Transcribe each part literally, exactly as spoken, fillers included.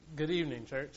Good evening, church.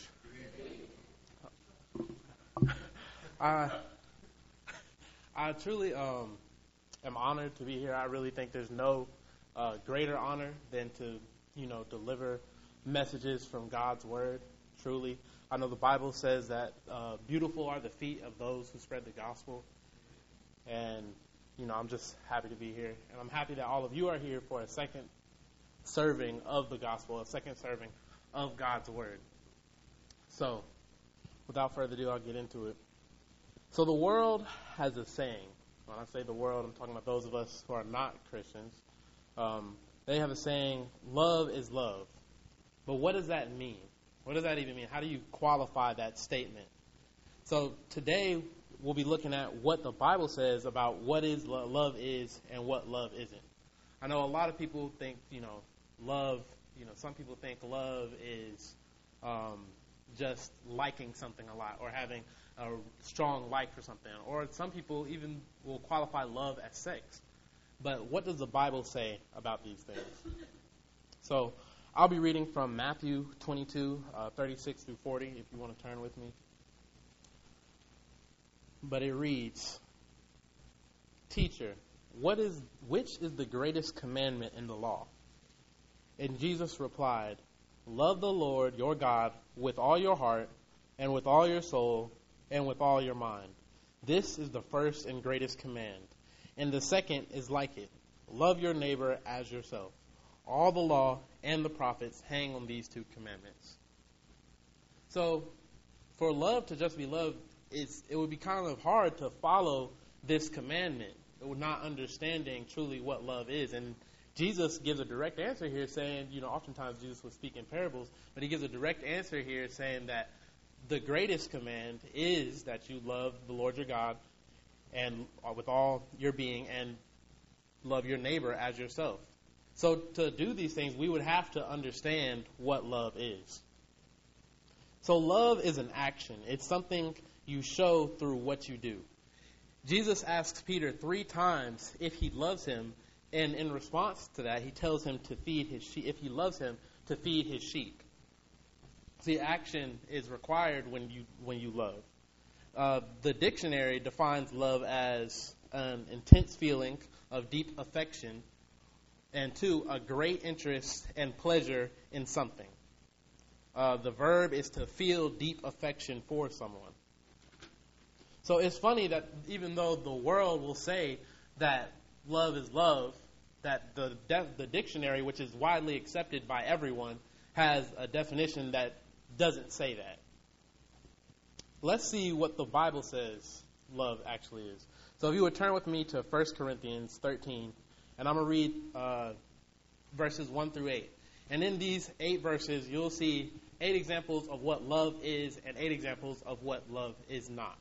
I I truly um, am honored to be here. I really think there's no uh, greater honor than to, you know, deliver messages from God's word. Truly, I know the Bible says that uh, beautiful are the feet of those who spread the gospel, and you know, I'm just happy to be here, and I'm happy that all of you are here for a second serving of the gospel, a second serving of God's word. So, without further ado, I'll get into it. So the world has a saying. When I say the world, I'm talking about those of us who are not Christians. Um, they have a saying, love is love. But what does that mean? What does that even mean? How do you qualify that statement? So today we'll be looking at what the Bible says about what is lo- love is and what love isn't. I know a lot of people think, you know, love, you know, some people think love is um, just liking something a lot or having a strong like for something. Or some people even will qualify love as sex. But what does the Bible say about these things? So I'll be reading from Matthew twenty-two, uh, thirty-six through forty, if you want to turn with me. But it reads, "Teacher, what is which is the greatest commandment in the law?" And Jesus replied, "Love the Lord your God with all your heart and with all your soul and with all your mind. This is the first and greatest command. And the second is like it. Love your neighbor as yourself. All the law and the prophets hang on these two commandments." So for love to just be love, it's, it would be kind of hard to follow this commandment, not understanding truly what love is. And Jesus gives a direct answer here saying, you know, oftentimes Jesus would speak in parables, but he gives a direct answer here saying that the greatest command is that you love the Lord your God and with all your being and love your neighbor as yourself. So to do these things, we would have to understand what love is. So love is an action. It's something you show through what you do. Jesus asks Peter three times if he loves him, and in response to that, he tells him to feed his sheep. If he loves him, to feed his sheep. See, action is required when you when you love. Uh, the dictionary defines love as an intense feeling of deep affection, and two, a great interest and pleasure in something. Uh, the verb is to feel deep affection for someone. So it's funny that even though the world will say that love is love, that the de- the dictionary, which is widely accepted by everyone, has a definition that doesn't say that. Let's see what the Bible says love actually is. So if you would turn with me to First Corinthians thirteen, and I'm going to read uh, verses one through eight. And in these eight verses, you'll see eight examples of what love is and eight examples of what love is not.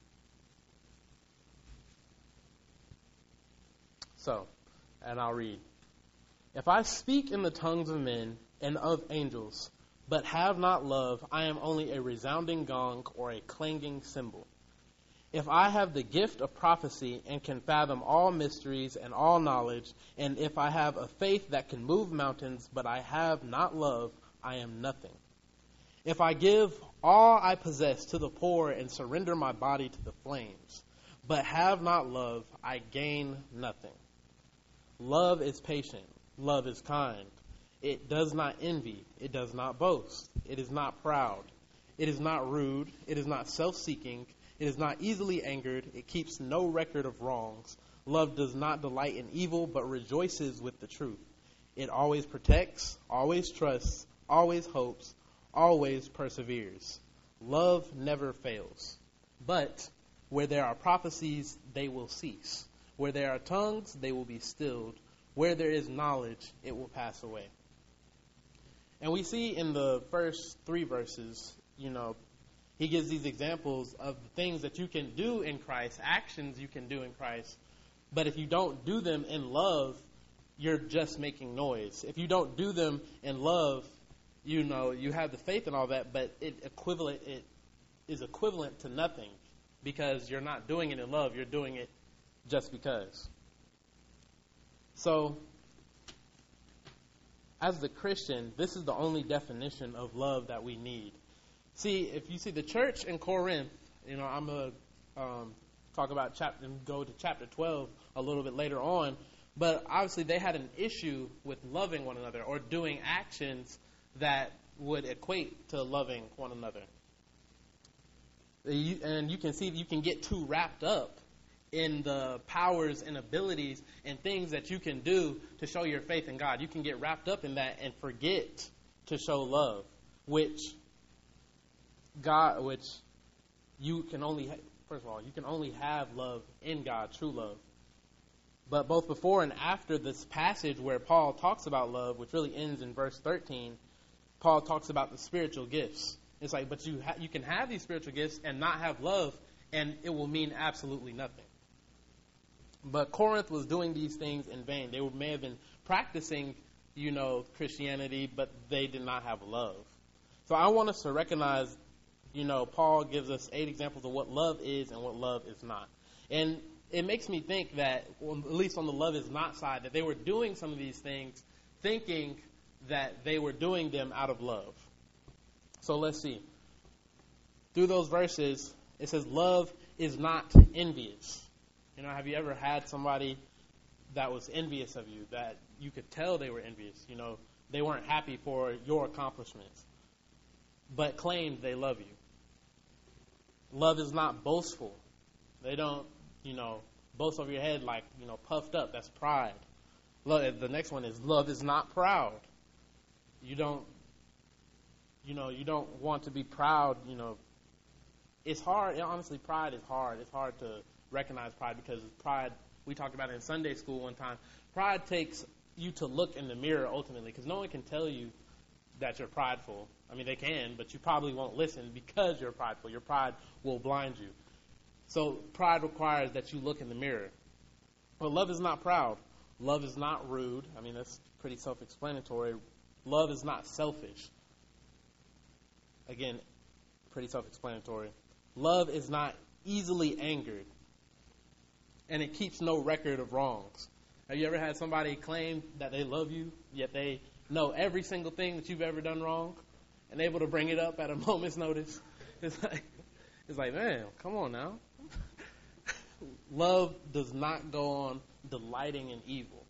So, and I'll read. "If I speak in the tongues of men and of angels, but have not love, I am only a resounding gong or a clanging cymbal. If I have the gift of prophecy and can fathom all mysteries and all knowledge, and if I have a faith that can move mountains, but I have not love, I am nothing. If I give all I possess to the poor and surrender my body to the flames, but have not love, I gain nothing. Love is patient. Love is kind. It does not envy. It does not boast. It is not proud. It is not rude. It is not self-seeking. It is not easily angered. It keeps no record of wrongs. Love does not delight in evil, but rejoices with the truth. It always protects, always trusts, always hopes, always perseveres. Love never fails. But where there are prophecies, they will cease. Where there are tongues, they will be stilled. Where there is knowledge, it will pass away." And we see in the first three verses, you know, he gives these examples of the things that you can do in Christ, actions you can do in Christ. But if you don't do them in love, you're just making noise. If you don't do them in love, you know, you have the faith and all that, but it equivalent it is equivalent to nothing because you're not doing it in love. You're doing it just because. So as the Christian, this is the only definition of love that we need. See, if you see the church in Corinth, you know, I'm going to um, talk about chapter and go to chapter twelve a little bit later on, but obviously they had an issue with loving one another or doing actions that would equate to loving one another. You, and you can see you can get too wrapped up in the powers and abilities and things that you can do to show your faith in God. You can get wrapped up in that and forget to show love, which God, which you can only, ha- first of all, you can only have love in God, true love. But both before and after this passage where Paul talks about love, which really ends in verse thirteen, Paul talks about the spiritual gifts. It's like, but you ha- you can have these spiritual gifts and not have love, and it will mean absolutely nothing. But Corinth was doing these things in vain. They may have been practicing, you know, Christianity, but they did not have love. So I want us to recognize, you know, Paul gives us eight examples of what love is and what love is not. And it makes me think that, well, at least on the love is not side, that they were doing some of these things thinking that they were doing them out of love. So let's see. Through those verses, it says love is not envious. You know, have you ever had somebody that was envious of you, that you could tell they were envious? You know, they weren't happy for your accomplishments, but claimed they love you. Love is not boastful. They don't, you know, boast over your head like, you know, puffed up. That's pride. Love, the next one is love is not proud. You don't, you know, you don't want to be proud. You know, it's hard. Honestly, pride is hard. It's hard to recognize pride because pride, we talked about it in Sunday school one time, pride takes you to look in the mirror ultimately, because no one can tell you that you're prideful. I mean, they can, but you probably won't listen because you're prideful. Your pride will blind you. So pride requires that you look in the mirror. But love is not proud. Love is not rude. I mean, that's pretty self-explanatory. Love is not selfish. Again, pretty self-explanatory. Love is not easily angered. And it keeps no record of wrongs. Have you ever had somebody claim that they love you, yet they know every single thing that you've ever done wrong, and able to bring it up at a moment's notice? It's like, it's like, man, come on now. Love does not go on delighting in evil.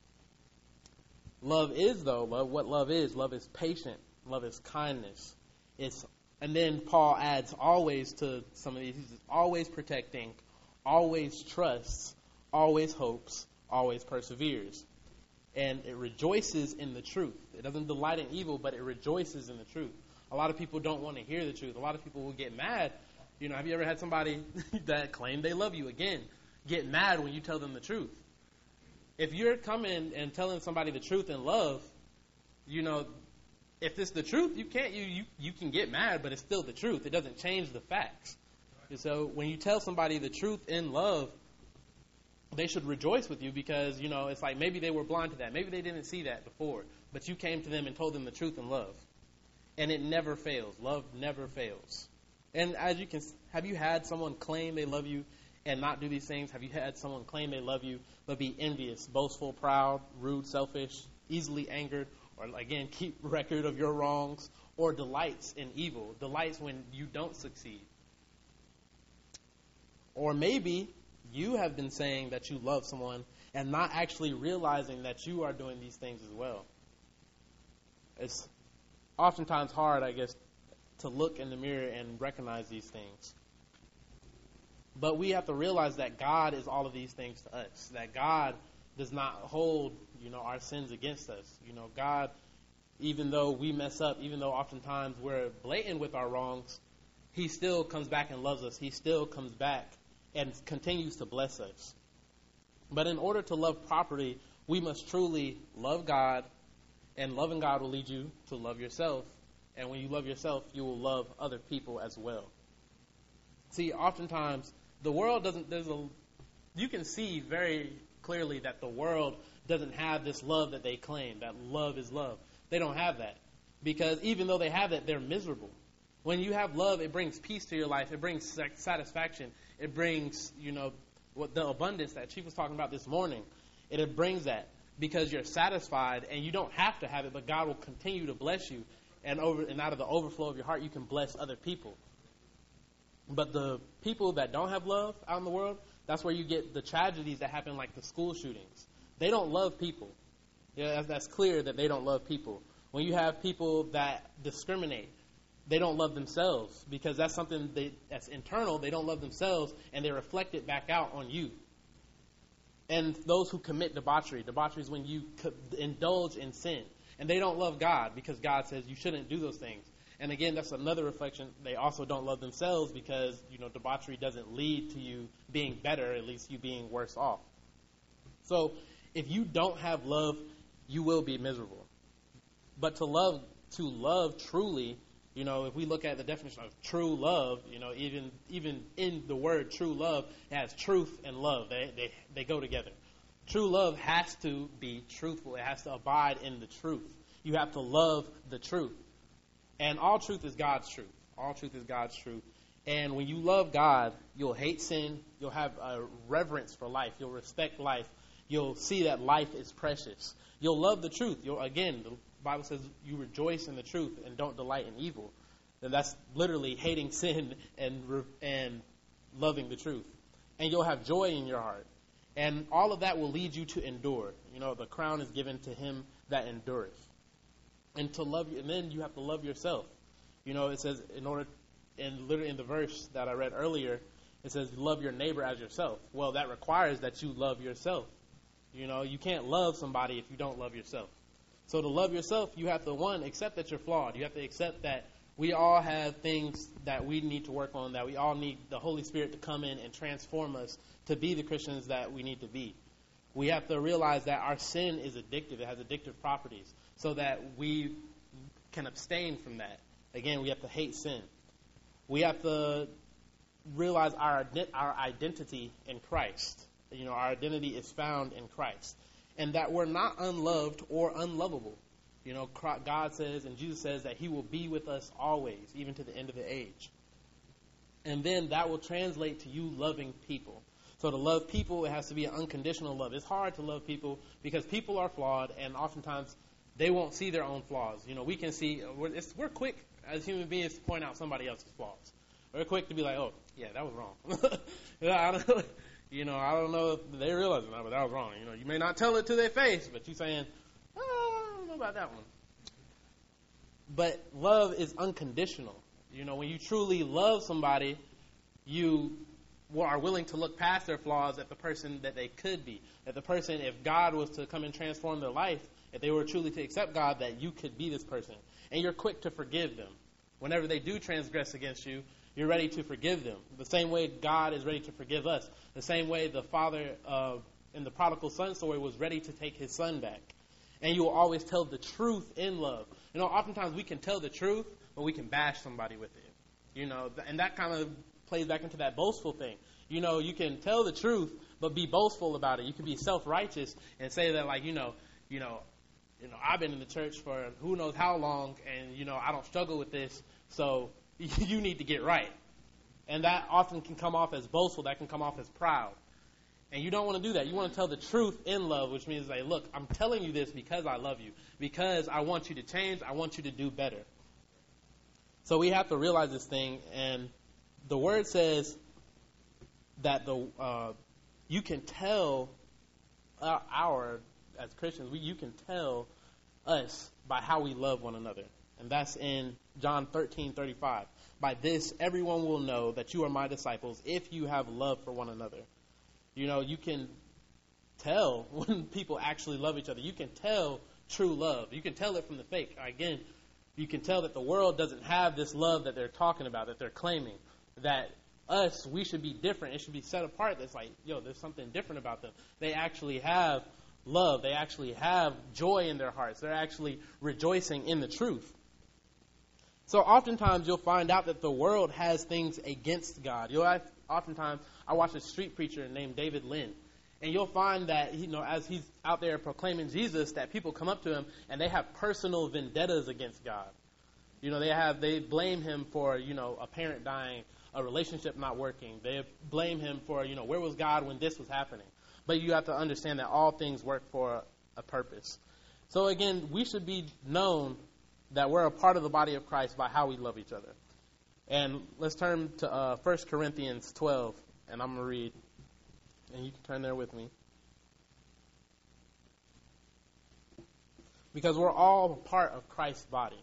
Love is, though, love, what love is. Love is patient. Love is kindness. It's, and then Paul adds always to some of these. He's always protecting, always trusts, always hopes, always perseveres. And it rejoices in the truth. It doesn't delight in evil, but it rejoices in the truth. A lot of people don't want to hear the truth. A lot of people will get mad. You know, have you ever had somebody that claimed they love you, again, get mad when you tell them the truth? If you're coming and telling somebody the truth in love, you know, if it's the truth, you can't, you, you, you can get mad, but it's still the truth. It doesn't change the facts. And so when you tell somebody the truth in love, they should rejoice with you because, you know, it's like maybe they were blind to that. Maybe they didn't see that before, but you came to them and told them the truth in love. And it never fails. Love never fails. And as you can, have you had someone claim they love you and not do these things? Have you had someone claim they love you but be envious, boastful, proud, rude, selfish, easily angered, or again, keep record of your wrongs, or delights in evil, delights when you don't succeed? Or maybe you have been saying that you love someone and not actually realizing that you are doing these things as well. It's oftentimes hard, I guess, to look in the mirror and recognize these things. But we have to realize that God is all of these things to us, that God does not hold, you know, our sins against us. You know, God, even though we mess up, even though oftentimes we're blatant with our wrongs, He still comes back and loves us. He still comes back and continues to bless us. But in order to love properly, we must truly love God, and loving God will lead you to love yourself. And when you love yourself, you will love other people as well. See, oftentimes, the world doesn't, there's a, you can see very clearly that the world doesn't have this love that they claim, that love is love. They don't have that. Because even though they have it, they're miserable. When you have love, it brings peace to your life. It brings satisfaction. It brings, you know, what the abundance that Chief was talking about this morning. It, it brings that. because you're satisfied and you don't have to have it, but God will continue to bless you. And over and out of the overflow of your heart, you can bless other people. But the people that don't have love out in the world, that's where you get the tragedies that happen, like the school shootings. They don't love people. Yeah, that's, that's clear that they don't love people. When you have people that discriminate, they don't love themselves, because that's something they, that's internal. They don't love themselves, and they reflect it back out on you. And those who commit debauchery, debauchery is when you co- indulge in sin. And they don't love God, because God says you shouldn't do those things. And again, that's another reflection. They also don't love themselves, because, you know, debauchery doesn't lead to you being better, at least you being worse off. So if you don't have love, you will be miserable. But to love, to love truly, you know, if we look at the definition of true love, you know, even even in the word true love, it has truth and love. They they they go together. True love has to be truthful. It has to abide in the truth. You have to love the truth. And all truth is God's truth. All truth is God's truth. And when you love God, you'll hate sin. You'll have a reverence for life. You'll respect life. You'll see that life is precious. You'll love the truth. You'll, again, the Bible says you rejoice in the truth and don't delight in evil. And that's literally hating sin and and loving the truth. And you'll have joy in your heart. And all of that will lead you to endure. You know, the crown is given to him that endureth. And to love you, and then you have to love yourself. You know, it says in order, and literally in the verse that I read earlier, it says love your neighbor as yourself. Well, that requires that you love yourself. You know, you can't love somebody if you don't love yourself. So to love yourself, you have to, one, accept that you're flawed. You have to accept that we all have things that we need to work on, that we all need the Holy Spirit to come in and transform us to be the Christians that we need to be. We have to realize that our sin is addictive. It has addictive properties, so that we can abstain from that. Again, we have to hate sin. We have to realize our our identity in Christ. You know, our identity is found in Christ. And that we're not unloved or unlovable. You know, God says and Jesus says that he will be with us always, even to the end of the age. And then that will translate to you loving people. So to love people, it has to be an unconditional love. It's hard to love people because people are flawed, and oftentimes they won't see their own flaws. You know, we can see, we're, it's, we're quick as human beings to point out somebody else's flaws. We're quick to be like, oh, yeah, that was wrong. I don't, you know, I don't know if they realize it now, but that was wrong. You know, you may not tell it to their face, but you're saying, oh, I don't know about that one. But love is unconditional. You know, when you truly love somebody, you are willing to look past their flaws at the person that they could be. That the person, if God was to come and transform their life, if they were truly to accept God, that you could be this person. And you're quick to forgive them. Whenever they do transgress against you, you're ready to forgive them. The same way God is ready to forgive us. The same way the father uh, in the prodigal son story was ready to take his son back. And you will always tell the truth in love. You know, oftentimes we can tell the truth, but we can bash somebody with it. You know, and that kind of plays back into that boastful thing. You know, you can tell the truth, but be boastful about it. You can be self-righteous and say that, like, you know, you know, you know, I've been in the church for who knows how long, and, you know, I don't struggle with this, so you need to get right. And that often can come off as boastful. That can come off as proud. And you don't want to do that. You want to tell the truth in love, which means, like, look, I'm telling you this because I love you, because I want you to change. I want you to do better. So we have to realize this thing, and the word says that the uh, you can tell our, our as Christians, we, you can tell us by how we love one another. And that's in John thirteen thirty-five. By this, everyone will know that you are my disciples if you have love for one another. You know, you can tell when people actually love each other. You can tell true love. You can tell it from the fake. Again, you can tell that the world doesn't have this love that they're talking about, that they're claiming. That us, we should be different. It should be set apart. It's like, yo, there's something different about them. They actually have love. They actually have joy in their hearts. They're actually rejoicing in the truth. So oftentimes you'll find out that the world has things against God. You'll have, oftentimes, I watch a street preacher named David Lynn, and you'll find that, you know, as he's out there proclaiming Jesus, that people come up to him and they have personal vendettas against God. You know, they have they blame him for, you know, a parent dying, a relationship not working. They blame him for, you know, where was God when this was happening? But you have to understand that all things work for a purpose. So again, we should be known that we're a part of the body of Christ by how we love each other. And let's turn to uh, First Corinthians twelve, and I'm going to read. And you can turn there with me. Because we're all part of Christ's body.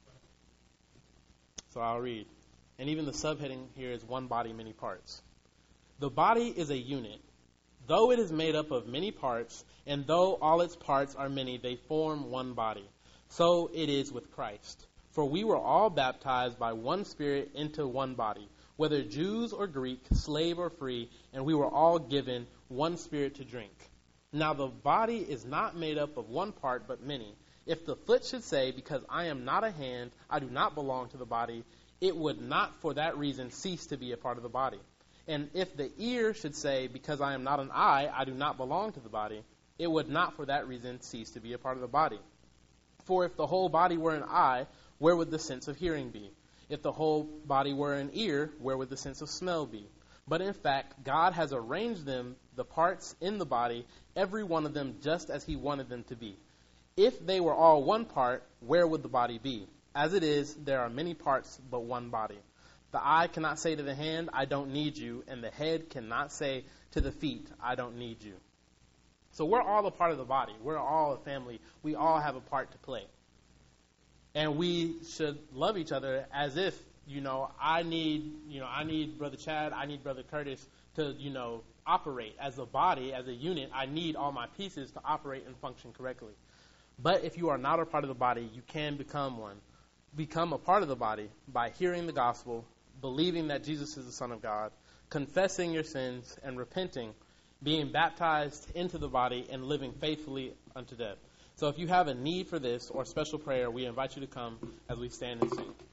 So I'll read. And even the subheading here is one body, many parts. The body is a unit. Though it is made up of many parts, and though all its parts are many, they form one body. So it is with Christ. For we were all baptized by one Spirit into one body, whether Jews or Greek, slave or free, and we were all given one Spirit to drink. Now the body is not made up of one part, but many. If the foot should say, because I am not a hand, I do not belong to the body, it would not for that reason cease to be a part of the body. And if the ear should say, because I am not an eye, I do not belong to the body, it would not for that reason cease to be a part of the body. For if the whole body were an eye, where would the sense of hearing be? If the whole body were an ear, where would the sense of smell be? But in fact, God has arranged them, the parts in the body, every one of them just as he wanted them to be. If they were all one part, where would the body be? As it is, there are many parts, but one body. The eye cannot say to the hand, I don't need you, and the head cannot say to the feet, I don't need you. So we're all a part of the body. We're all a family. We all have a part to play. And we should love each other as if, you know, I need, you know, I need Brother Chad, I need Brother Curtis to, you know, operate as a body, as a unit. I need all my pieces to operate and function correctly. But if you are not a part of the body, you can become one. Become a part of the body by hearing the gospel, believing that Jesus is the Son of God, confessing your sins and repenting, being baptized into the body, and living faithfully unto death. So if you have a need for this or special prayer, we invite you to come as we stand and sing.